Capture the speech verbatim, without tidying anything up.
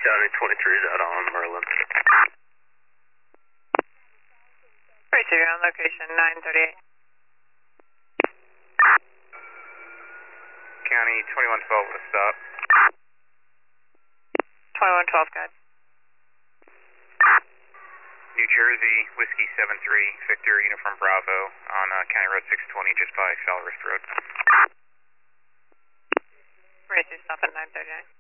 County twenty-three is out on Merlin. Receiving on location nine thirty-eight. County twenty-one twelve with a stop. twenty-one twelve, guide. New Jersey, Whiskey seven three, Victor, Uniform Bravo, on uh, County Road six twenty, just by Falrest Road. Receive stop at nine thirty-nine.